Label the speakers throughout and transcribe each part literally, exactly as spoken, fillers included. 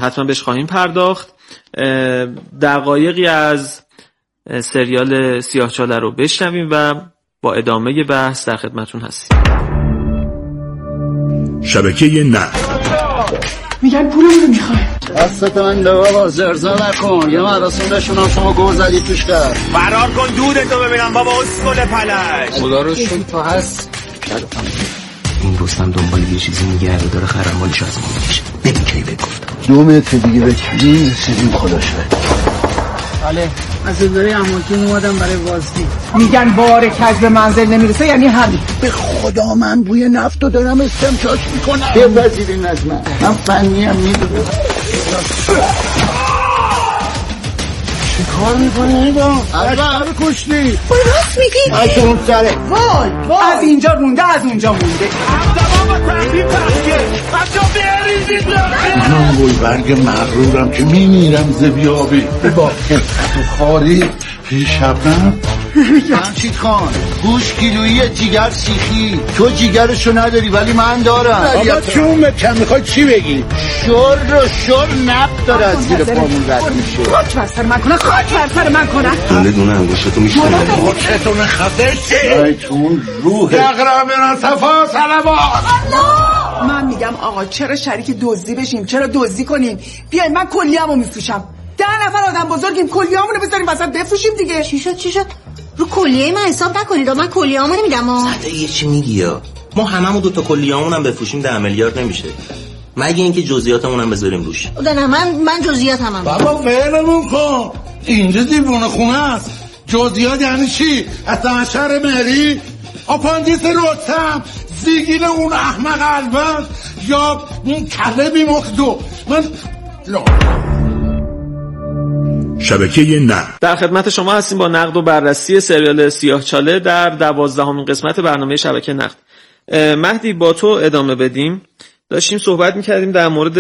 Speaker 1: حتما بهش خواهیم پرداخت. دقایقی از سریال سیاهچاله رو بشنویم و با ادامه بحث در خدمتون هستیم.
Speaker 2: شبکه نه
Speaker 3: میگن پولمون میخوایم.
Speaker 4: دستت من دو بابا زرزا نکن. یه مراسمشون هم شما گور زدی توش کرد.
Speaker 5: فرار کن دودتو ببینم بابا اسکل پلش.
Speaker 4: خدا رو شکر تو هست.
Speaker 6: این رستم دنبال یه چیزی میگرده داره خرمالش از ما میشه. ببین کی بگفتم
Speaker 4: دو متر دیگه بکنیم رسیدیم خدا شد.
Speaker 3: بله از اداره اماکن اومدم برای واسطی. میگن بار کج به منزل نمیرسه یعنی همین.
Speaker 4: به خدا من بوی نفت رو دارم استمشاش میکنم. یه وزیرین از من من فنی هم میدونم. چی کار میکنی نیدا؟ از همه کشتی
Speaker 3: باید راست میگی
Speaker 4: از اون سره
Speaker 3: وای وای از اینجا مونده از اونجا مونده.
Speaker 4: من گلبرگ مغرورم که میمیرم زبیابی با خلقت و خاری شبنم همچی خان گوش کیلویی جیگر سیخی. تو جیگرشو نداری ولی من دارم.
Speaker 7: بابا چون بکن میخوای چی بگی؟
Speaker 4: شر رو شر نفت داره از زیر پامون رد میشه.
Speaker 3: خاک بر سر من کنه خاک بر سر من کنه.
Speaker 6: دونه دونه انگوشتو میشکنه.
Speaker 7: خودتون خفه شی
Speaker 4: ایتون روح
Speaker 7: اقرام نصفا سلوات.
Speaker 3: من میگم آقا چرا شریک دزدی بشیم؟ چرا دزدی کنیم؟ بیاین من کلیه‌مو میفروشم. ده نفر آدم بزرگیم کلیه‌مونو بذاریم وسط بفروشیم دیگه.
Speaker 8: چی شد چی شد؟ رو کلیه من حساب نکنید. من کلیه‌مو نمیدم. ها
Speaker 6: صد یه چی میگی یا ما هممون دو تا کلیه‌مون هم بفروشیم ده میلیارد نمیشه. مگه اینکه جزئیاتمون هم بذاریم روش.
Speaker 8: نه من من جزئیاتم هم.
Speaker 7: بابا ولمون کن. اینجا دیوونه خونه است. جزئیات یعنی چی؟ اصلا شهر مری آپاندیس رستم زیگیل اون احمق البرد یا اون کله بی مخدو. من لا
Speaker 2: شبکه نه
Speaker 1: در خدمت شما هستیم با نقد و بررسی سریال سیاهچاله در دوازدهمین قسمت برنامه شبکه نقد. مهدی با تو ادامه بدیم. داشتیم صحبت میکردیم در مورد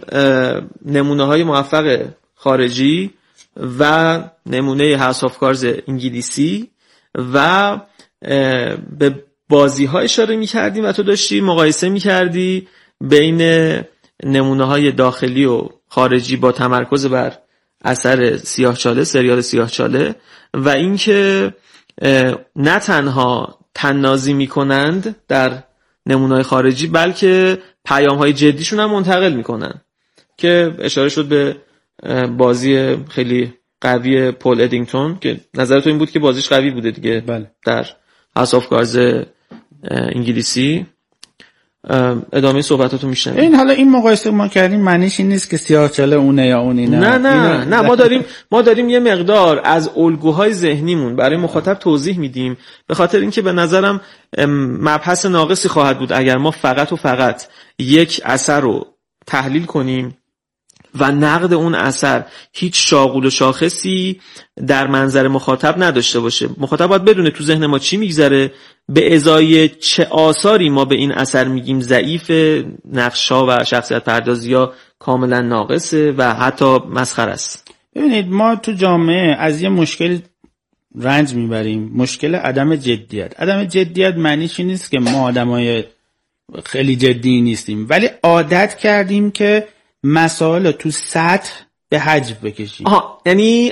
Speaker 1: نمونه های موفق خارجی و نمونه هاوس آف کارز انگلیسی و به بازی ها اشاره میکردیم و تو داشتی مقایسه میکردی بین نمونه های داخلی و خارجی با تمرکز بر اثر سیاهچاله، سریال سیاهچاله و اینکه نه تنها طنازی میکنند در نمونه‌های خارجی بلکه پیام‌های جدیشون هم منتقل میکنن که اشاره شد به بازی خیلی قوی پول ادینگتون که نظر تو این بود که بازیش قوی بوده دیگه.
Speaker 9: بله.
Speaker 1: در هاوس آف کارز انگلیسی. ادامه صحبتاتو میشنم.
Speaker 9: این حالا این مقایسه ما کردیم معنیش این نیست که سیاهچاله اونه یا اون اینه.
Speaker 1: نه نه نه ما داریم ما داریم یه مقدار از الگوهای ذهنیمون برای مخاطب توضیح میدیم به خاطر اینکه به نظرم مبحث ناقصی خواهد بود اگر ما فقط و فقط یک اثر رو تحلیل کنیم و نقد اون اثر هیچ شاغول و شاخصی در منظر مخاطب نداشته باشه. مخاطب باید بدونه تو ذهن ما چی میگذره، به ازای چه آثاری ما به این اثر میگیم ضعیف، نقشا و شخصیت پردازی ها کاملا ناقصه و حتی مسخره است.
Speaker 9: ببینید ما تو جامعه از یه مشکل رنج میبریم، مشکل عدم جدیت. عدم جدیت معنیش این نیست که ما آدمای خیلی جدی نیستیم، ولی عادت کردیم که مسائل تو سطح به حجم بکشیم.
Speaker 1: آها، یعنی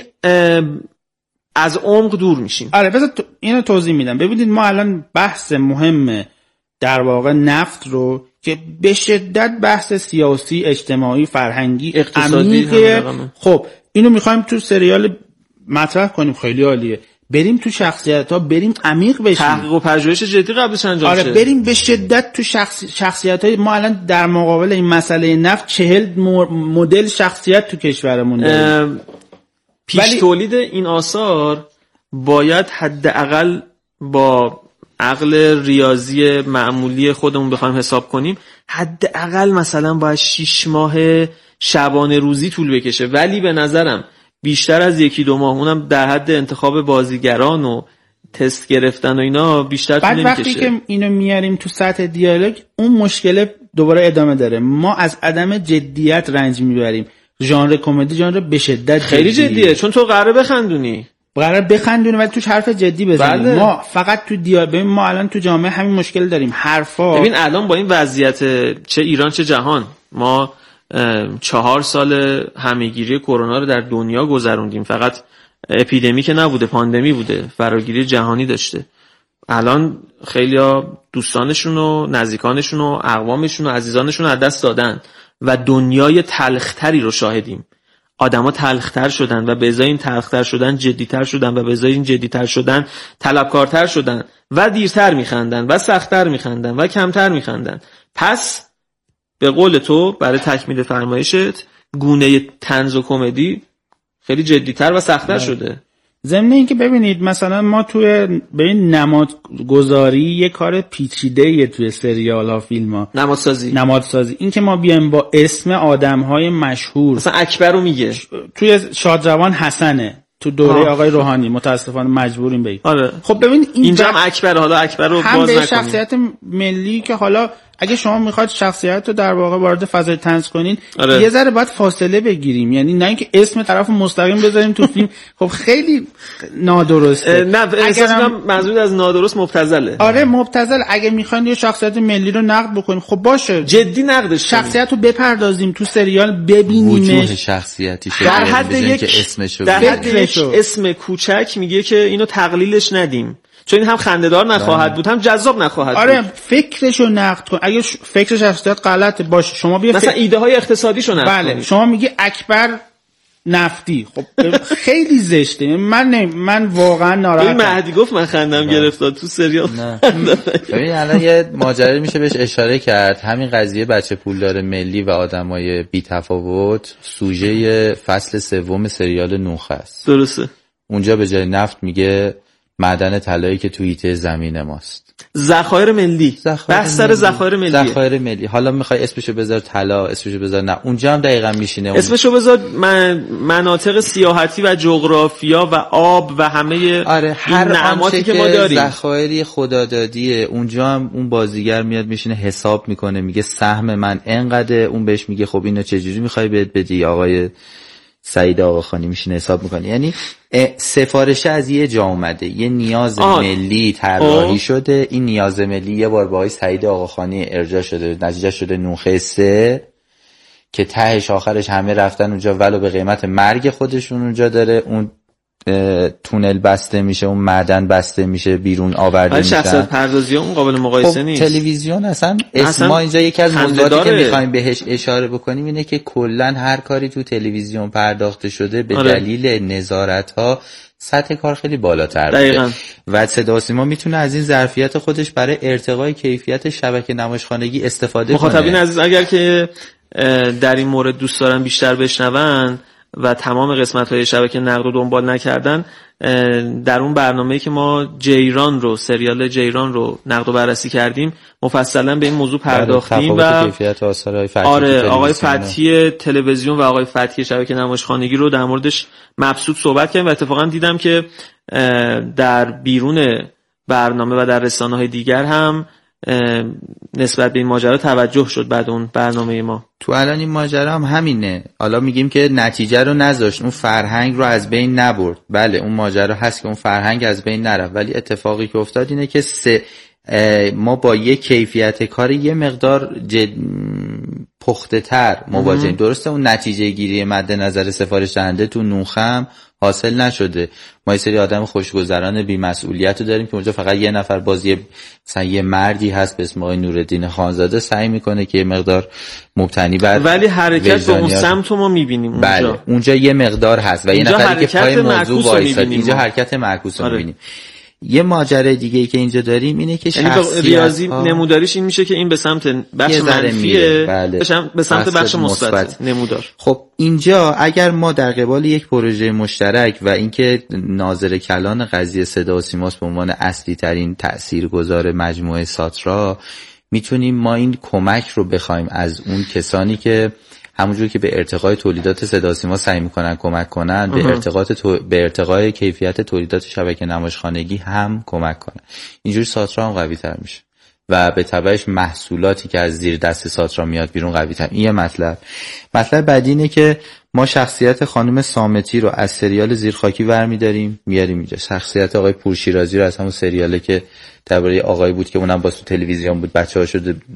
Speaker 1: از عمق دور میشیم.
Speaker 9: آره بذار تو اینو توضیح میدم. ببینید ما الان بحث مهم در واقع نفت رو که به شدت بحث سیاسی، اجتماعی، فرهنگی،
Speaker 1: اقتصادی،
Speaker 9: خب اینو میخوایم تو سریال مطرح کنیم، خیلی عالیه. بریم تو شخصیت‌ها، بریم عمیق بشیم.
Speaker 1: تحقیق و پژوهش جدی قبلش انجام
Speaker 9: آره
Speaker 1: شه.
Speaker 9: بریم به شدت تو شخص... شخصیت‌های ما الان در مقابل این مسئله نفت چهل مدل شخصیت تو کشورمون داریم.
Speaker 1: پیش
Speaker 9: ولی...
Speaker 1: تولید این آثار باید حداقل با عقل ریاضی معمولی خودمون بخوایم حساب کنیم حداقل مثلا باید شش ماه شبانه روزی طول بکشه، ولی به نظرم بیشتر از یکی دو ماه، اونم در حد انتخاب بازیگران و تست گرفتن و اینا بیشتر طول نمیکشه.
Speaker 9: بعد وقتی که اینو میاریم تو سطح دیالوگ اون مشکل دوباره ادامه داره. ما از عدم جدیت رنج میبریم. ژانر کمدی ژانر به شدت
Speaker 1: خیلی
Speaker 9: جدیه.
Speaker 1: جدیه چون تو قراره بخندونی
Speaker 9: قراره بخندونی ولی توش حرف جدی بزنیم.
Speaker 1: بله.
Speaker 9: ما فقط تو دیالوگ ما الان تو جامعه همین مشکل داریم. حرفا
Speaker 1: ببین الان با این وضعیت چه ایران چه جهان ما چهار سال همهگیری کرونا رو در دنیا گذروندیم. فقط اپیدمی که نبوده، پاندمی بوده، فراگیری جهانی داشته. الان خیلیا دوستانشون و نزدیکانشون و اقوامشون و عزیزانشون از دست دادن و دنیای تلختری رو شاهدیم. آدما تلختر شدن و به ازای این تلختر شدن جدیتر شدن و به ازای این جدیتر شدن طلبکارتر شدن و دیرتر میخندن و سختتر میخندن و کمتر میخندن. پس به قول تو برای تکمیل فرمایشت گونه طنز و کمدی خیلی جدیتر و سختتر شده.
Speaker 9: ضمن این که ببینید مثلا ما توی به این نمادگذاری یه کار پیچیده‌ایه توی سریال ها، فیلم ها،
Speaker 1: نمادسازی
Speaker 9: نمادسازی این که ما بیایم با اسم آدم‌های مشهور،
Speaker 1: مثلا اکبر رو میگه
Speaker 9: توی شادروان حسنه تو دوره آه. آقای روحانی متاسفانه مجبوریم بگیم.
Speaker 1: آره.
Speaker 9: خب ببین این
Speaker 1: اینجا هم اکبر، حالا اکبر رو باز نکنیم.
Speaker 9: شخصیت ملی که حالا اگه شما میخواد شخصیت رو در واقع وارد فضای طنز کنین آره. یه ذره باید فاصله بگیریم، یعنی نه اینکه اسم طرف مستقیم بذاریم تو فیلم. خب خیلی نادرسته.
Speaker 1: نه احساس می‌کنم منظور از نادرست مبتذله.
Speaker 9: آره مبتذل. اگه میخواین یه شخصیت ملی رو نقد بکنیم خب باشه،
Speaker 1: جدی نقدش
Speaker 9: شخصیت رو بپردازیم تو سریال ببینیمش.
Speaker 10: وجوه شخصیتی شده
Speaker 1: در حد یک
Speaker 10: اسمشو
Speaker 1: در حد یک اسم کوچک میگه که اینو تقلیلش ندیم، چون این هم خنده‌دار نخواهد بود هم جذاب نخواهد
Speaker 9: آره
Speaker 1: بود.
Speaker 9: فکرشو نقد کن. اگه ش... فکر شخصیت غلطه باشه شما بیا
Speaker 1: مثلا
Speaker 9: فکر...
Speaker 1: ایده های اقتصادیشو نقد
Speaker 9: بله.
Speaker 1: کنید.
Speaker 9: شما میگی اکبر نفتی، خب خیلی زشته. من نه من واقعا ناراحتم.
Speaker 1: این مهدی گفت من خندم گرفت تو سریال.
Speaker 10: ببین الان یه ماجرا میشه بهش اشاره کرد، همین قضیه بچه پولدار ملی و آدمای بی تفاوت سوژه فصل سوم سریال نوخ است.
Speaker 1: درسته.
Speaker 10: اونجا به جای نفت میگه معدن طلایی که تو حیطه زمین ماست.
Speaker 1: ذخایر ملی. بحث سر ذخایر ملی.
Speaker 10: ذخایر ملی. حالا میخوای اسمشو بذار طلا، اسمشو بذار نه. اونجا هم دقیقاً میشینه.
Speaker 1: اسمشو بذار من... مناطق سیاحتی و جغرافیا و آب و همه
Speaker 10: آره هر
Speaker 1: نعماتی که ما داریم.
Speaker 10: ذخایری خدادادیه. اونجا هم اون بازیگر میاد میشینه حساب میکنه، میگه سهم من انقدر، اون بهش میگه خب اینو چجوری میخوای بهت بدی آقای سعید آقاخانی، میشینه حساب میکنه. یعنی سفارش از یه جا اومده، یه نیاز آه. ملی طراحی شده، این نیاز ملی یه بار با آقای سعید آقاخانی ارجاع شده، نتیجه شده نوخه سه که تهش آخرش همه رفتن اونجا ولو به قیمت مرگ خودشون اونجا داره اون تونل بسته میشه، اون معدن بسته میشه، بیرون آورده میشن.
Speaker 1: شخصیت پردازی اون قابل مقایسه
Speaker 10: خب
Speaker 1: نیست.
Speaker 10: تلویزیون اصلا اسم ما اینجا یکی از موضوعاتی که میخوایم بهش اشاره بکنیم اینه که کلا هر کاری تو تلویزیون پرداخته شده به آره. دلیل نظارت ها سطح کار خیلی بالاتر بوده و صدا و سیما میتونه از این ظرفیت خودش برای ارتقای کیفیت شبکه نمایشخانگی استفاده کنه.
Speaker 1: مخاطبین عزیز اگر که در این مورد دوست دارن بیشتر بشنون و تمام قسمت‌های شبکه نقد رو دنبال نکردن، در اون برنامه‌ای که ما جیران رو سریال جیران رو نقد و بررسی کردیم مفصلا به این موضوع پرداختیم و
Speaker 10: کیفیت آثارهای فتحی
Speaker 1: آره آقای فتحی تلویزیون و آقای فتحی شبکه نمایشخانگی رو در موردش مبسوط صحبت کردیم و اتفاقا دیدم که در بیرون برنامه و در رسانه‌های دیگر هم نسبت به این ماجرا توجه شد بعد اون برنامه ما.
Speaker 10: تو الان این ماجرا هم همینه. حالا میگیم که نتیجه رو نذاشت، اون فرهنگ رو از بین نبرد. بله اون ماجرا هست که اون فرهنگ از بین نرفت، ولی اتفاقی که افتاد اینه که سه ما با یه کیفیت کار یه مقدار جد... پخته تر مواجهیم. درسته اون نتیجه گیری مد نظر سفارش دهنده تو نوخم حاصل نشده. ما یه سری آدم خوشگذران بی مسئولیت رو داریم که اونجا فقط یه نفر باز یه مثلا یه مردی هست به اسم آقای نورالدین خانزاده سعی میکنه که یه مقدار مبتنی بر
Speaker 1: ولی حرکت به اون سمت ما میبینیم اونجا.
Speaker 10: بله اونجا یه مقدار هست و یه نفری که پای موضوع وایساد. اینجا حرکت معکوس رو میبینیم. یه ماجرای دیگه ای که اینجا داریم اینه که شخصیت
Speaker 1: ریاضی نموداریش این میشه که این به سمت بخش منفیه
Speaker 10: بله.
Speaker 1: به سمت بخش مثبت نمودار.
Speaker 10: خب اینجا اگر ما در قبال یک پروژه مشترک و اینکه ناظر کلان قضیه صدا و سیماست به عنوان اصلی ترین تاثیرگذار مجموعه ساترا، میتونیم ما این کمک رو بخوایم از اون کسانی که همونجور که به ارتقای تولیدات صدا و سیما سعی میکنن کمک کنن به ارتقای تو... به ارتقای کیفیت تولیدات شبکه نمایشخانگی هم کمک کنن. اینجوری ساترا هم قوی تر میشه و به تبعش محصولاتی که از زیر دست ساترا میاد بیرون قوی تر. این یه مطلب. مطلب بعدی اینه که ما شخصیت خانم صامتی رو از سریال زیرخاکی برمی‌داریم میاریم اینجا. شخصیت آقای پورشیرازی رو از همون سریاله که درباره آقای بود که اونم با تو تلویزیون بود بچه‌ها شده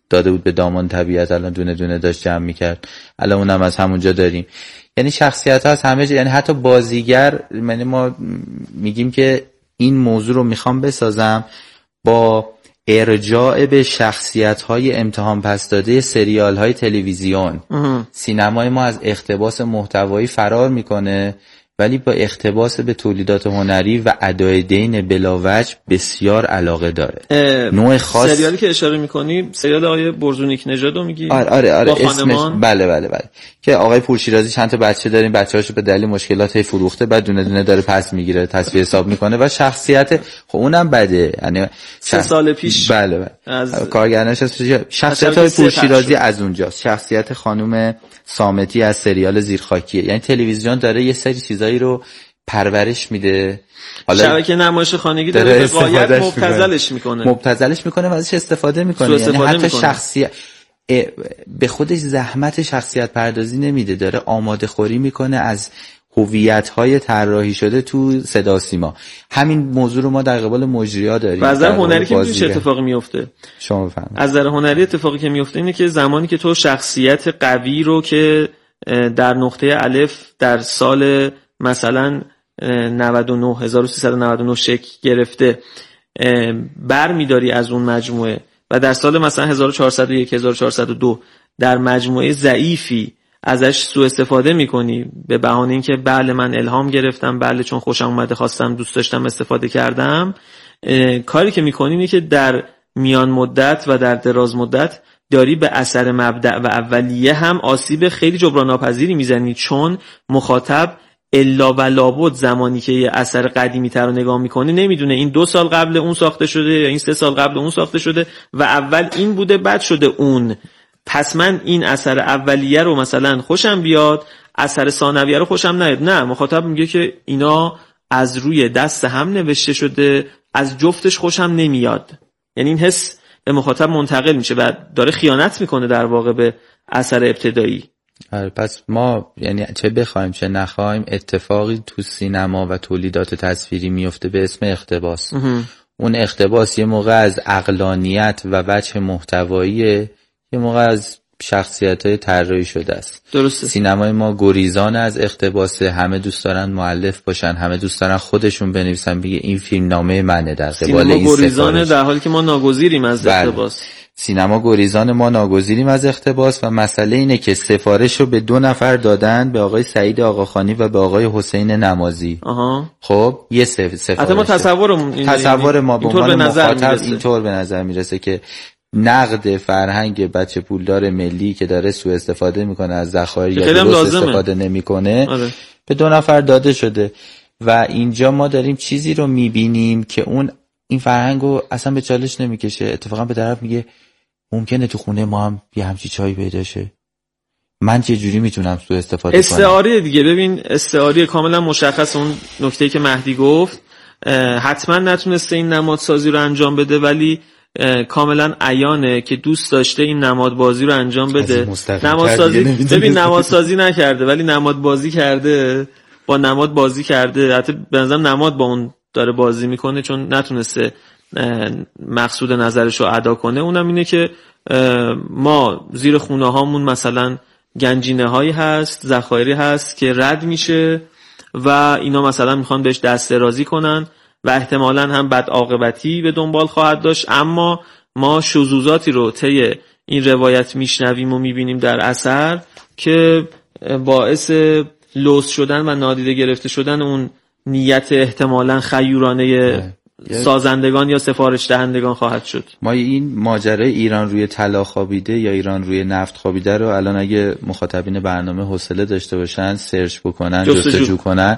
Speaker 10: داده بود به دامان طبیعت، الان دونه دونه داشت جمع میکرد، الان اونم از همونجا داریم. یعنی شخصیت ها از همه جا، یعنی حتی بازیگر، یعنی ما میگیم که این موضوع رو میخوام بسازم با ارجاع به شخصیت های امتحان پس داده سریال های تلویزیون. سینمای ما از اقتباس محتوایی فرار میکنه ولی با اقتباس به تولیدات هنری و ادای دین بلاوجه بسیار علاقه داره. نوع خاص
Speaker 1: سریالی که اشاره میکنی سریال آقای برزونیک نژادو میگی؟
Speaker 10: آره آره آره
Speaker 1: با
Speaker 10: اسمش بله بله بله که آقای پورشیرازی چند تا بچه داریم، بچه‌هاشو به دلیل مشکلات فروخته، بعد دونه دونه داره پس میگیره، تصفیه حساب میکنه و شخصیت خب اونم بده، یعنی
Speaker 1: سه سال پیش
Speaker 10: بله بله
Speaker 1: از
Speaker 10: کارگردانش شخصیت های پورشیرازی از اونجاست. شخصیت خانم صامتی از سریال زیرخاکیه. یعنی تلویزیون داره یه سری چیزایی رو پرورش میده، حالا
Speaker 1: شبکه نمایش خانگی داره به غایت مبتذلش میکنه
Speaker 10: مبتذلش میکنه و ازش استفاده میکنه. یعنی حتی شخصیت به خودش زحمت شخصیت پردازی نمیده، داره آماده خوری میکنه از هویت‌های طراحی شده تو صدا سیما. همین موضوع رو ما در قبال مجری‌ها داریم.
Speaker 1: از نظر هنری که میشه اتفاقی میفته.
Speaker 10: شما بفرمایید.
Speaker 1: از نظر هنری اتفاقی که میفته اینه که زمانی که تو شخصیت قوی رو که در نقطه الف در سال مثلا نود و نه هزار و سیصد و نود و نه شکل گرفته برمی‌داری از اون مجموعه و در سال مثلا هزار و چهارصد و یک هزار و چهارصد و دو در مجموعه ضعیفی ازش سوء استفاده میکنی به بهانه اینکه بله من الهام گرفتم، بله چون خوشم اومده خواستم دوست داشتم استفاده کردم، کاری که میکنی اینه که در میان مدت و در دراز مدت داری به اثر مبدأ و اولیه هم آسیب خیلی جبران ناپذیری میزنی، چون مخاطب الا و لابد زمانی که یه اثر قدیمی تر رو نگاه میکنه نمیدونه این دو سال قبل اون ساخته شده یا این سه سال قبل اون ساخته شده و اول این بوده بعد شده اون، پس من این اثر اولیه رو مثلا خوشم بیاد، اثر ثانویه رو خوشم نیاد. نه، مخاطب میگه که اینا از روی دست هم نوشته شده، از جفتش خوشم نمیاد. یعنی این حس به مخاطب منتقل میشه و داره خیانت میکنه در واقع به اثر ابتدایی.
Speaker 10: آره، پس ما یعنی چه بخوایم چه نخوایم اتفاقی تو سینما و تولیدات تصویری میفته به اسم اقتباس. اون اقتباس یه موقع از عقلانیت و وجه محتوایی، یه موقع از شخصیت‌های طراحی شده است.
Speaker 1: درسته.
Speaker 10: سینمای ما گریزان از اقتباسه، همه دوست دارن مؤلف باشن، همه دوست دارن خودشون بنویسن بگه این فیلم نامه منه در قبال این سفارش.
Speaker 1: سینما گریزانه در حالی که ما ناگزیریم از اقتباس.
Speaker 10: سینما گریزان ما ناگزیریم از اقتباس و مسئله اینه که سفارش رو به دو نفر دادن، به آقای سعید آقاخانی و به آقای حسین نمازی.
Speaker 1: آها.
Speaker 10: خب یه سفارش.
Speaker 1: حتی ما تصورمون
Speaker 10: تصور ما به عنوان مخاطب اینطور به نظر میرسه که نقد فرهنگ بچه پولدار ملی که داره سوء استفاده میکنه از ذخایر یا درست استفاده نمیکنه
Speaker 1: آره.
Speaker 10: به دو نفر داده شده و اینجا ما داریم چیزی رو میبینیم که اون این فرهنگو اصلا به چالش نمیکشه، اتفاقا به طرف میگه ممکنه تو خونه ما هم یه همچی چایی پیدا شه، من چه جوری میتونم سوء استفاده کنم.
Speaker 1: استعاره دیگه، ببین استعاره کاملا مشخص، اون نکته‌ای که مهدی گفت حتما نتونسته این نمادسازی رو انجام بده ولی کاملا عیانه که دوست داشته این نماد بازی رو انجام بده. نمادسازی ببین نمادسازی نکرده ولی نماد بازی کرده، با نماد بازی کرده، حتی به نظرم نماد با اون داره بازی میکنه چون نتونسته مقصود نظرش رو ادا کنه. اونم اینه که ما زیر خونه هامون مثلا گنجینه هایی هست، ذخایری هست که رد میشه و اینا مثلا میخوان بهش دست درازی کنن و احتمالاً هم بد عاقبتی به دنبال خواهد داشت، اما ما شذوذاتی رو طی این روایت میشنویم و میبینیم در اثر که باعث لوث شدن و نادیده گرفته شدن اون نیت احتمالاً خیورانه سازندگان یا سفارش دهندگان خواهد شد.
Speaker 10: ما این ماجرای ایران روی طلا خوابیده یا ایران روی نفت خوابیده رو الان اگه مخاطبین برنامه حوصله داشته باشن سرچ بکنن، جستجو کنن،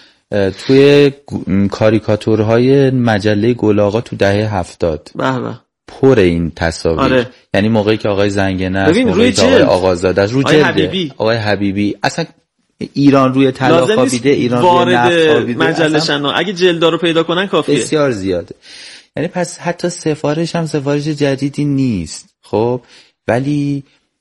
Speaker 10: توی کاریکاتورهای مجله گل آقا تو دهه هفتاد
Speaker 1: به به
Speaker 10: پر این تصاویر.
Speaker 1: آره.
Speaker 10: یعنی موقعی که آقای زنگنه است، موقعی که آقای آقازاده است، رو جلد
Speaker 1: حبیبی.
Speaker 10: آقای حبیبی، اصلا ایران روی طلا خوابیده، ایران روی نفت خوابیده،
Speaker 1: مجله شنا اگه جلدا رو پیدا کنن کافیه.
Speaker 10: بسیار زیاده. یعنی پس حتی سفارش هم سفارش جدیدی نیست، خب ولی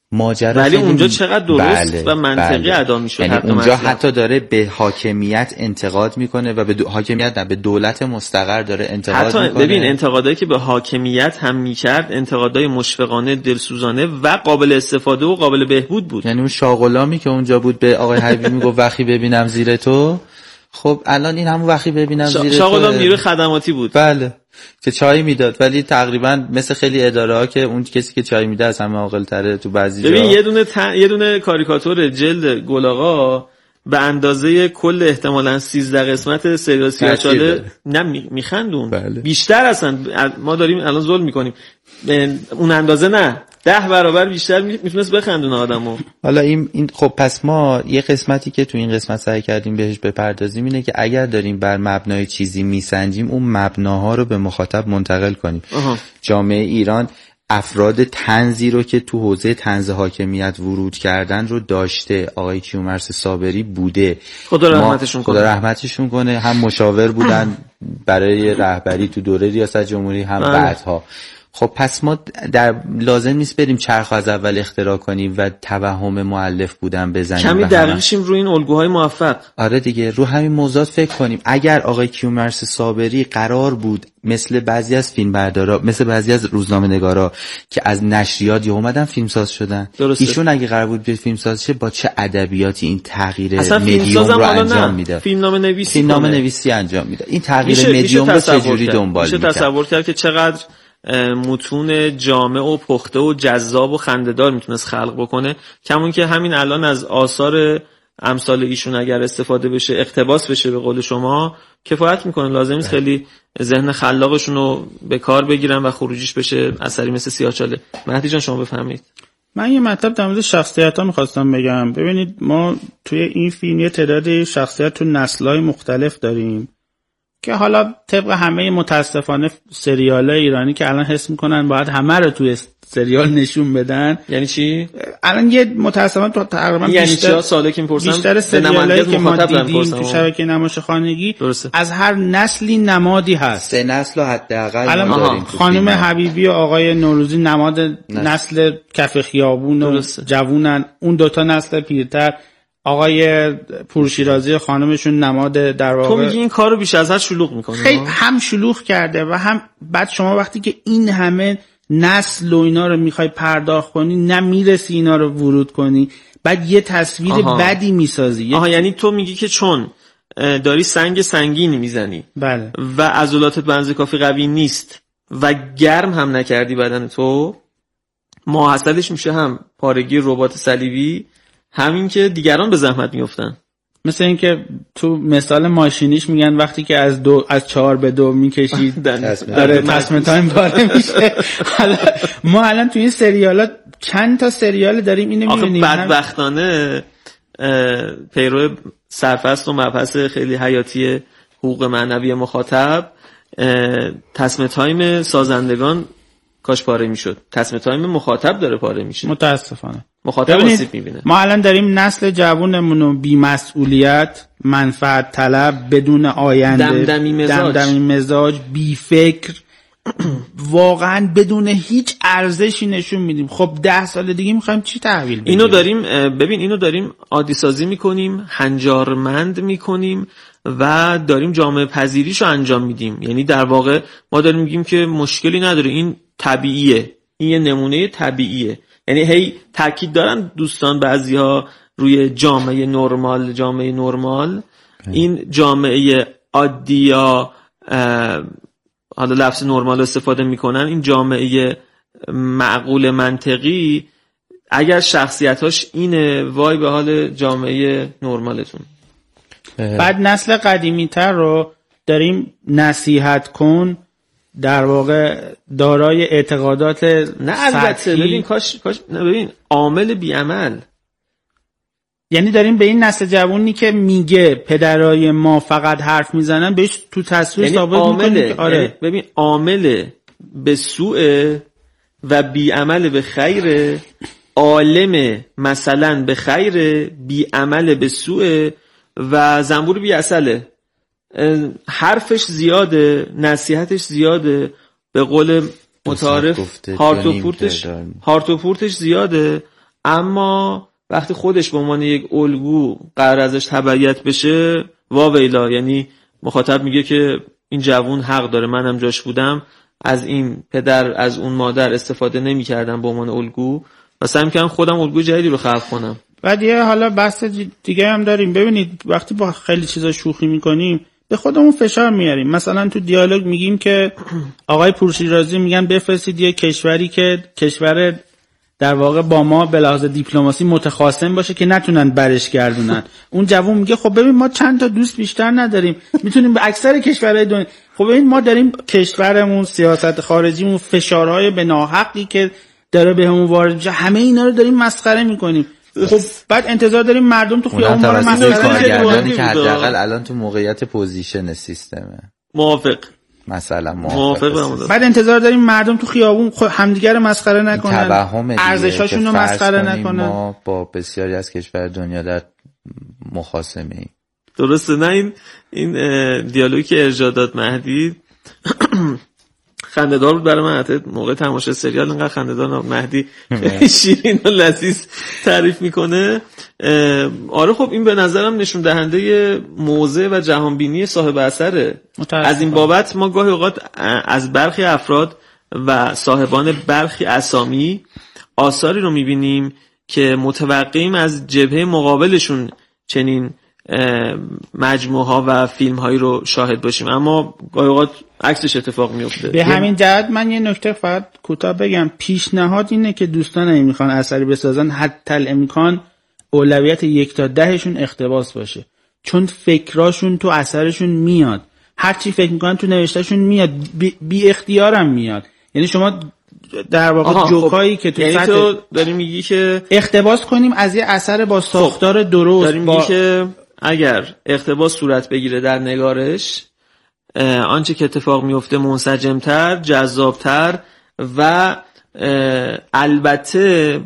Speaker 10: ماجرا
Speaker 1: ولی
Speaker 10: خیلی...
Speaker 1: اونجا چقدر درست
Speaker 10: بله،
Speaker 1: و منطقی
Speaker 10: بله.
Speaker 1: ادا میشد.
Speaker 10: یعنی اونجا حتی داره به حاکمیت انتقاد میکنه و به دو... حاکمیت نه به دولت مستقر داره انتقاد
Speaker 1: حتی
Speaker 10: میکنه.
Speaker 1: ببین انتقادایی که به حاکمیت هم میکرد انتقادای مشفقانه، دلسوزانه و قابل استفاده و قابل بهبود بود.
Speaker 10: یعنی اون شاغلامی که اونجا بود به آقای حبیبی میگفت وقتی ببینم زیر تو، خب الان این همون وقتی ببینم
Speaker 1: شا...
Speaker 10: زیر تو
Speaker 1: شاغلام نیروی خدماتی بود.
Speaker 10: بله که چای میداد، ولی تقریبا مثل خیلی اداره ها که اون کسی که چای میده از همه عاقل تره تو بعضی جا.
Speaker 1: ببین یه دونه ت... یه دونه کاریکاتور جلد گلاغا به اندازه کل احتمالاً سیزده قسمت سریال سیاه‌چاله نه میخندون.
Speaker 10: بله.
Speaker 1: بیشتر اصلا ما داریم الان ظلم میکنیم، اون اندازه نه، ده برابر بیشتر میتونست بخندونه آدمو.
Speaker 10: حالا این این خب پس ما یه قسمتی که تو این قسمت سعی کردیم بهش بپردازیم اینه که اگر داریم بر مبنای چیزی میسنجیم اون مبناها رو به مخاطب منتقل کنیم.
Speaker 1: آها.
Speaker 10: جامعه ایران افراد طنزی رو که تو حوزه طنز حاکمیت ورود کردن رو داشته. آقای کیومرث صابری بوده،
Speaker 1: خدا رحمتشون کنه.
Speaker 10: خدا رحمتشون کنه. هم مشاور بودن برای رهبری تو دوره ریاست جمهوری، هم بعدها. خب پس ما در لازم نیست بریم چرخ از اول اختراع کنیم و توهم مؤلف بودن بزنیم.
Speaker 1: کمی دقیقشیم روی این الگوهای موفق.
Speaker 10: آره دیگه، رو همین موضوعات فکر کنیم. اگر آقای کیومرث صابری قرار بود مثل بعضی از فیلمبردارا، مثل بعضی از روزنامه‌نگارا که از نشریات یه اومدن فیلمساز شدن،
Speaker 1: درسته.
Speaker 10: ایشون اگه قرار بود بیاد فیلمساز شه با چه ادبیاتی این تغییر
Speaker 1: مدیوم
Speaker 10: رو انجام میده؟
Speaker 1: فیلمنامه نویسی
Speaker 10: فیلمنامه نویسی انجام میده. این تغییر مدیوم رو چجوری دنبال میکنه؟
Speaker 1: میشه تصور کرد که چقدر متون جامع و پخته و جذاب و خنده‌دار میتونست خلق بکنه. کمون که همین الان از آثار امثال ایشون اگر استفاده بشه، اقتباس بشه به قول شما، کفایت میکنه. لازم نیست خیلی ذهن خلاقشون رو به کار بگیرن و خروجیش بشه اثری مثل سیاه‌چاله. مهدی جان شما بفرمایید.
Speaker 9: من یه مطلب در مورد شخصیت‌ها می‌خواستم بگم. ببینید ما توی این فیلم یه تعداد شخصیت تو نسل‌های مختلف داریم که حالا طبق همه متاسفانه سریال‌های ایرانی که الان حس میکنن باید همه رو توی سریال نشون بدن.
Speaker 1: یعنی چی؟
Speaker 9: الان یه متاسفانه تو تقریبا
Speaker 1: یعنی
Speaker 9: بیشتر
Speaker 1: سوالی میپرسم
Speaker 9: بیشتر سریالایی که ما دیدیم تو شبکه نمایش خانگی از هر نسلی نمادی هست.
Speaker 10: سه نسل حداقل
Speaker 9: الان
Speaker 10: داریم.
Speaker 9: خانم حبیبی و آقای نوروزی نماد نه. نسل کف خیابون و جوونن. اون دوتا نسل پیرتر، آقای پورشیرازی خانمشون نماد در واقع.
Speaker 1: تو میگی این کارو بیش از حد شلوغ میکنه.
Speaker 9: خیلی هم شلوغ کرده و هم بعد شما وقتی که این همه نسل و اینا رو میخوای پرداخت کنی نمیرسی اینا رو ورود کنی، بعد یه تصویر آها. بدی میسازی.
Speaker 1: آها، یعنی تو میگی که چون داری سنگ سنگینی میزنی
Speaker 9: بله
Speaker 1: و عضلاتت به اندازه کافی قوی نیست و گرم هم نکردی بدن تو، ماحصلش میشه هم پارگی ربات صلیبی، همین که دیگران به زحمت میافتن.
Speaker 9: مثل این که تو مثال ماشینیش میگن وقتی که از دو از چهار به دو میکشید داره تصمیم تایم پاره میشه. حالا ما الان تو این سریالات چند تا سریال داریم اینو میبینیم.
Speaker 1: آخه بدبختانه پیرو سرفصل و مبحث خیلی حیاتی حقوق معنوی مخاطب، تصمیم تایم سازندگان کاش پاره میشد، تصمیم تایم مخاطب داره پاره میشه.
Speaker 9: متاسفانه
Speaker 1: مخاطب آسیب میبینه.
Speaker 9: ما الان داریم نسل جوونمون رو بی مسئولیت، منفعت طلب، بدون آینده،
Speaker 1: دمدمی مزاج,
Speaker 9: دمدمی مزاج بی فکر، واقعا بدون هیچ ارزشی نشون میدیم. خب ده سال دیگه میخوایم چی تحویل بدیم؟
Speaker 1: اینو داریم ببین اینو داریم عادی سازی میکنیم، هنجارمند میکنیم و داریم جامعه پذیریشو انجام میدیم. یعنی در واقع ما داریم میگیم که مشکلی نداره، این طبیعیه، این یه نمونه طبیعیه. یعنی هی تاکید دارن دوستان بعضیها روی جامعه نرمال، جامعه نرمال. این جامعه عادی یا حالا لفظ نرمال استفاده میکنن، این جامعه معقول منطقی اگر شخصیتاش اینه، وای به حال جامعه نرمالتون.
Speaker 9: بعد نسل قدیمی تر رو داریم نصیحت کن، در واقع دارای اعتقادات
Speaker 1: نه البته ببین کاش کاش ببین عامل بیعمل.
Speaker 9: یعنی داریم به این نسل جوونی که میگه پدرای ما فقط حرف میزنن بهش تو تصویر
Speaker 1: یعنی
Speaker 9: ثابت میکنیم.
Speaker 1: آره یعنی ببین عامل به سوء و بیعمل به خیر، عالم مثلا به خیر، بیعمل به سوء و زنبور بی عسله. حرفش زیاده، نصیحتش زیاده، به قول متعارف هارت و پورتش هارت و پورتش زیاده، اما وقتی خودش به عنوان یک الگو قرار ازش تبعیت بشه واویلا، یعنی مخاطب میگه که این جوون حق داره، منم جاش بودم از این پدر از اون مادر استفاده نمی‌کردم به عنوان الگو و سعی می‌کردم خودم الگوی جدیدی رو خلق کنم.
Speaker 9: بعد یه حالا بحث دیگه هم داریم. ببینید وقتی با خیلی چیزا شوخی می‌کنیم به خودمون فشار میاریم. مثلا تو دیالوگ میگیم که آقای پورشیرازی میگن بفرستید یه کشوری که کشور در واقع با ما به لحاظ دیپلماسی متخاصم باشه که نتونن برش گردونن. اون جوون میگه خب ببین ما چند تا دوست بیشتر نداریم، میتونیم به اکثر کشورهای دنیا. خب ببین ما داریم کشورمون، سیاست خارجیمون، فشارهای به ناحقی که داره بهمون وارد میشه، همه اینا رو داریم مسخره میکنیم. خب بعد انتظار داریم مردم تو خیابون ما رو مسخره
Speaker 10: کنن که حداقل الان تو موقعیت پوزیشن سیستمه.
Speaker 1: موافق.
Speaker 10: مثلا موافق.
Speaker 9: بعد انتظار داریم مردم تو خیابون همدیگه رو مسخره نکنن، ارزشاشون رو مسخره نکنن.
Speaker 10: ما با بسیاری از کشور دنیا در مخاصمه ایم.
Speaker 1: درسته. نه این این دیالوگی که ارجاع داد مهدی خنده‌دار بود برای من. حتی موقع تماشای سریال انقدر خنده‌دار نبود. مهدی شیرین و لذیذ تعریف میکنه. آره خب این به نظرم نشون دهنده موضع و جهانبینی صاحب اثره. از این بابت ما گاهی اوقات از برخی افراد و صاحبان برخی اسامی آثاری رو میبینیم که متوقعیم از جبهه مقابلشون چنین مجموعه ها و فیلم هایی رو شاهد باشیم، اما گاهی اوقات عکسش اتفاق میفته.
Speaker 9: به همین جهت من یه نکته فقط کوتاه بگم. پیشنهاد اینه که دوستان اگه میخوان اثری بسازن حتی الامکان اولویت یک تا دهشون اقتباس باشه، چون فکراشون تو اثرشون میاد، هر چی فکر میکنن تو نوشتهشون میاد، بی, بی اختیارم میاد. یعنی شما در واقع جوکایی خب. که تو
Speaker 1: یعنی تو داری میگی که
Speaker 9: اقتباس کنیم از یه اثر با ساختار خب. درست.
Speaker 1: داری میگی با... که اگر اقتباس صورت بگیره در نگارش، آنچه که اتفاق میفته منسجمتر، جذابتر و البته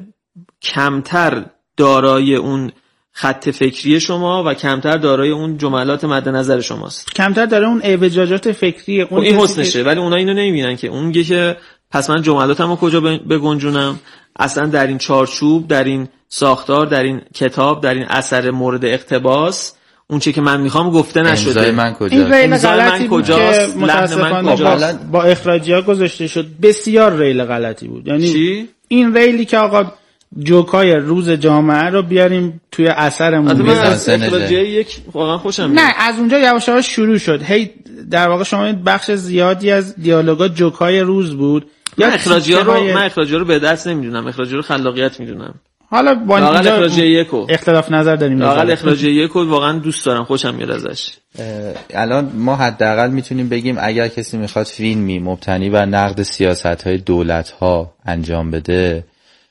Speaker 1: کمتر دارای اون خط فکری شما و کمتر دارای اون جملات مد نظر شماست،
Speaker 9: کمتر داره اون اعوجاجات فکری.
Speaker 1: اون این حسنشه. ولی اونا اینو نمیبینن که اون میگه که پس من جملاتمو کجا بگنجونم، اصلا در این چارچوب، در این ساختار، در این کتاب، در این اثر مورد اقتباس اون چه که من میخوام گفته نشده.
Speaker 10: امضای من کجاست؟
Speaker 9: این ریل غلطی بود که متاسفانه با, با اخراجی ها گذاشته شد. بسیار ریل غلطی بود. یعنی
Speaker 1: چی؟
Speaker 9: این ریلی که آقا جوکای روز جامعه رو بیاریم توی اثرمون
Speaker 1: بزنیم. از اخراجی یک واقعا خوشم میاد.
Speaker 9: نه از اونجا یواش یواش شروع شد. هی در واقع شما بخش زیادی از دیالوگا جوکای روز بود.
Speaker 1: یا اخراجی ها رو های... من اخراجی رو به دست نمیدونم، اخراجی رو خلاقیت میدونم.
Speaker 9: حالا با
Speaker 1: اینجا اخراجی یکو
Speaker 9: اختلاف نظر داریم.
Speaker 1: واقعا اخراجی یکو واقعا دوست دارم، خوشم میاد ازش.
Speaker 10: الان ما حداقل میتونیم بگیم اگر کسی میخواد فیلمی مبتنی بر نقد سیاست‌های دولت‌ها انجام بده،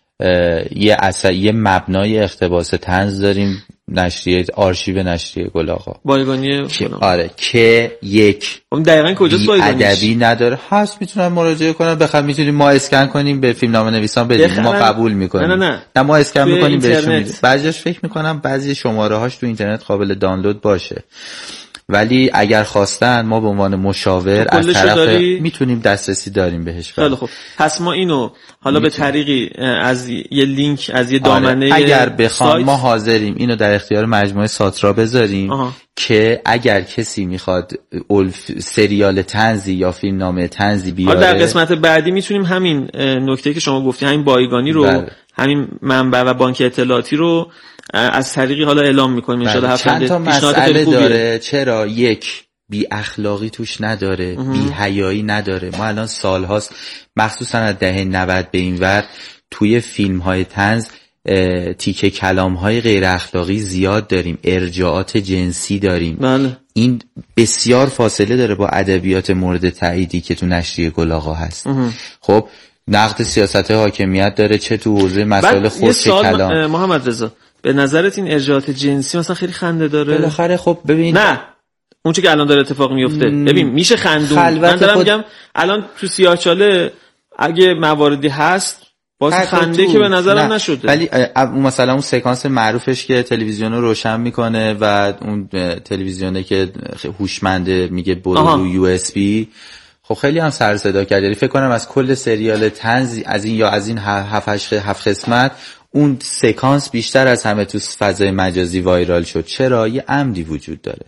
Speaker 10: یه اصلا یه مبنای اقتباس طنز داریم، نشریه آرشیو نشریه گل آقا
Speaker 1: بایگانی.
Speaker 10: آره که یک
Speaker 1: اون دقیقاً کجاست بایگانیش؟
Speaker 10: ادبی نداره، هست میتونن مراجعه کنن، بخاطر میتونیم ما اسکن کنیم به فیلمنامه نویسان بدیم، ما قبول میکنیم.
Speaker 1: نه نه نه,
Speaker 10: نه ما اسکن میکنیم بهشون میدیم. بعضیش فکر میکنم بعضی شماره هاش تو اینترنت قابل دانلود باشه، ولی اگر خواستن ما به عنوان مشاور از طرف داری... میتونیم دسترسی داریم بهش.
Speaker 1: خیلی خوب. پس ما اینو حالا میتونیم. به طریقی از یه لینک از یه دامنه
Speaker 10: آره. اگر بخوام ما حاضریم اینو در اختیار مجموعه ساترا بذاریم آها. که اگر کسی میخواد الف... سریال طنزی یا فیلمنامه طنزی بیاره،
Speaker 1: در قسمت بعدی میتونیم همین نکته که شما گفتی، همین بایگانی رو بله. همین منبع و بانک اطلاعاتی رو از طریقی حالا اعلام میکنیم. ان شاءالله
Speaker 10: چند تا مسئله داره. چرا؟ یک، بی اخلاقی توش نداره، بی حیایی نداره. ما الان سالهاست مخصوصا از دهه نود به این ور توی فیلم های طنز تیکه کلام های غیر اخلاقی زیاد داریم، ارجاعات جنسی داریم.
Speaker 1: بله.
Speaker 10: این بسیار فاصله داره با ادبیات مورد تاییدی که تو نشریه گل آقا هست. خب نقد سیاست حاکمیت داره، چه تو حوزه مسائل خرس کلام.
Speaker 1: محمد رضا به نظرت این ارجاعات جنسی مثلا خیلی خنده داره؟
Speaker 10: بالاخره خب ببین،
Speaker 1: نه اون چه که الان داره اتفاق میفته م... ببین میشه خندون. من دارم خود... میگم الان تو سیاه‌چاله اگه مواردی هست باز خنده که به نظرم نه. نشده.
Speaker 10: ولی مثلا اون سکانس معروفش که تلویزیون رو روشن میکنه و اون تلویزیونه که هوشمنده میگه برو رو یو اس بی، خب خیلی هم سر صدا کرد. فکر کنم از کل سریال طنز از این یا از این هفت هفت قسمت اون سکانس بیشتر از همه تو فضای مجازی وایرال شد. چرا؟ یه عمدی وجود داره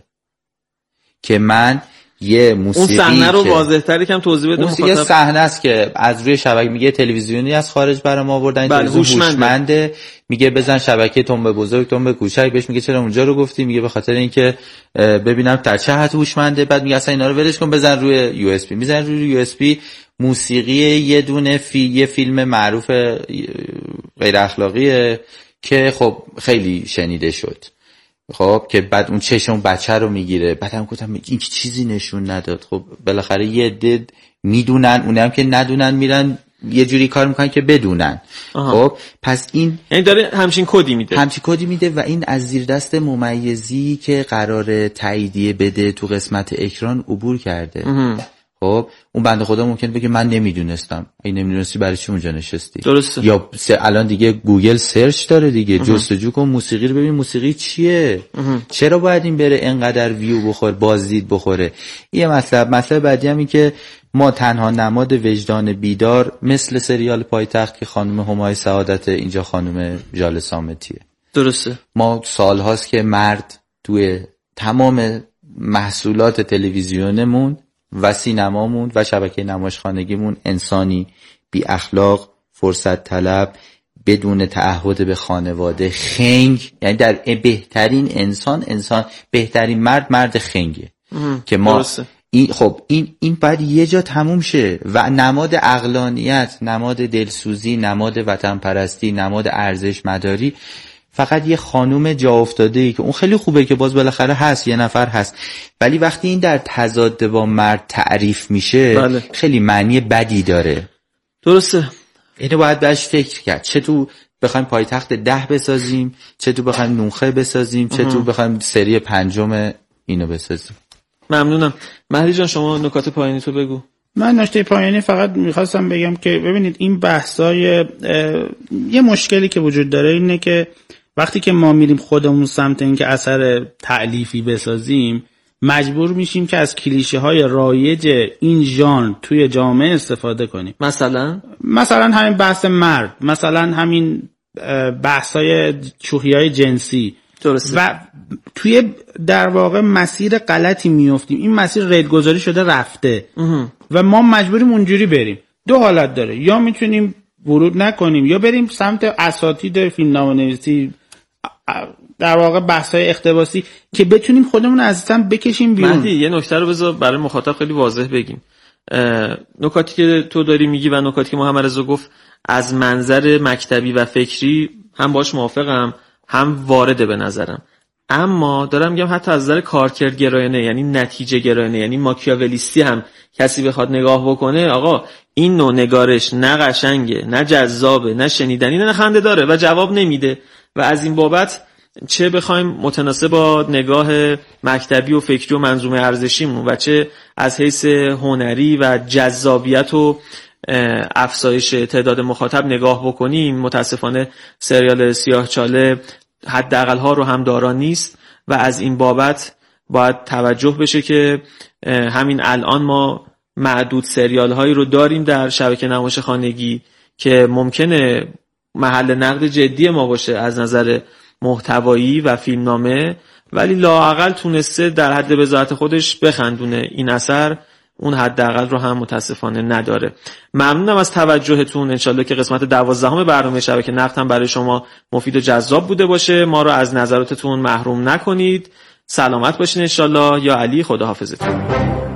Speaker 10: که من یه موسیقی
Speaker 1: اون صحنه رو واضح‌تر یکم توضیح بده
Speaker 10: مخاطب. یه صحنه است که از روی شبکه میگه تلویزیونی از خارج برام آوردن،
Speaker 1: بله،
Speaker 10: تلویزیون هوشمنده، میگه بزن شبکه تنبه بزرگ تنبه کوچک، بهش میگه چرا اونجا رو گفتی؟ میگه به خاطر اینکه ببینم در چه حد هوشمنده. بعد میگه اصلا اینا رو ولش کن، بزن روی یو اس بی. میزن روی یو اس بی موسیقی یه دونه فی... یه فیلم معروف غیر اخلاقیه که خب خیلی شنیده شد. خب که بعد اون چشم اون بچه رو میگیره. بعد هم گفتم این چیزی نشون نداد. خب بالاخره یه عده میدونن، اونم که ندونن میرن یه جوری کار میکنن که بدونن. آها. خب پس این
Speaker 1: یعنی داره همچین کدی میده
Speaker 10: همچین کدی میده و این از زیر دست ممیزی که قراره تاییدیه بده تو قسمت اکران عبور کرده. اه. خب اون بنده خدا ممکنه بگه من نمیدونستم. این نمیدونستی برای چی اونجا نشستی؟
Speaker 1: درسته.
Speaker 10: یا الان دیگه گوگل سرچ داره دیگه، جستجو کن موسیقی رو، ببین موسیقی چیه. اه. چرا باید این بره انقدر ویو بخوره، بازدید بخوره؟ این مطلب مطلب بعدی هم این که ما تنها نماد وجدان بیدار مثل سریال پایتخت که خانم همای سعادت، اینجا خانم ژاله صامتیه.
Speaker 1: درسته.
Speaker 10: ما سالهاست که مرد توی تمام محصولات تلویزیونمون و سینمامون و شبکه نمایشخانگیمون انسانی بی اخلاق، فرصت طلب، بدون تعهد به خانواده، خنگ، یعنی در بهترین انسان انسان بهترین مرد مرد خنگه که ما درسته. این خب این این بعد یه جا تموم شه و نماد عقلانیت، نماد دلسوزی، نماد وطن پرستی، نماد ارزش مداری فقط یه خانوم جا افتاده‌ای که اون خیلی خوبه که باز بالاخره هست، یه نفر هست، ولی وقتی این در تضاد با مرد تعریف میشه بله. خیلی معنی بدی داره.
Speaker 1: درسته.
Speaker 10: اینو باید بهش فکر کرد. چه تو بخوایم پایتخت ده بسازیم، چه تو بخوایم نونخه بسازیم، چه تو بخوایم سری پنجم اینو بسازیم.
Speaker 1: ممنونم. مهدی جان شما نکات پایانی تو بگو.
Speaker 9: من نکته پایانی فقط میخواستم بگم که ببینید این بحثای یه مشکلی که وجود داره اینه که وقتی که ما میریم خودمون سمت این که اثر تألیفی بسازیم مجبور میشیم که از کلیشه های رایج این ژانر توی جامعه استفاده کنیم.
Speaker 1: مثلا
Speaker 9: مثلا همین بحث مرد، مثلا همین بحثای شوخی‌های جنسی.
Speaker 1: درسته.
Speaker 9: و توی در واقع مسیر غلطی میافتیم. این مسیر ریلگذاری شده رفته اه. و ما مجبوریم اونجوری بریم. دو حالت داره، یا میتونیم ورود نکنیم یا بریم سمت اساتید فیلمنامه‌نویسی، در واقع بحث‌های اقتباسی که بتونیم خودمون از هم بکشیم بیرون.
Speaker 1: مهدی یه نکته رو بذار برای مخاطب خیلی واضح بگیم. نکاتی که تو داری میگی و نکاتی که محمد رضا گفت از منظر مکتبی و فکری هم باش موافقم، هم وارده به نظرم، اما دارم میگم حتی از نظر کارکردگرایانه، یعنی نتیجه گرایانه، یعنی ماکیاولیستی هم کسی بخواد نگاه بکنه، آقا این نوع نگارش نه قشنگه، نه جذابه، نه شنیدنی، نه خنده داره و جواب نمیده و از این بابت چه بخوایم متناسب با نگاه مکتبی و فکری و منظومه ارزشیمون و چه از حیث هنری و جذابیت و افزایش تعداد مخاطب نگاه بکنیم، متاسفانه سریال سیاهچاله حداقل ها رو هم دارا نیست و از این بابت باید توجه بشه که همین الان ما معدود سریال هایی رو داریم در شبکه نمایش خانگی که ممکنه محل نقد جدی ما باشه از نظر محتوایی و فیلمنامه، ولی لااقل تونسته در حد بضاعت خودش بخندونه. این اثر اون حداقل رو هم متاسفانه نداره. ممنونم از توجهتون. انشالله که قسمت دوازدهم برنامه شبکه نقد هم برای شما مفید و جذاب بوده باشه. ما رو از نظراتتون محروم نکنید. سلامت باشین انشالله. یا علی، خداحافظتون.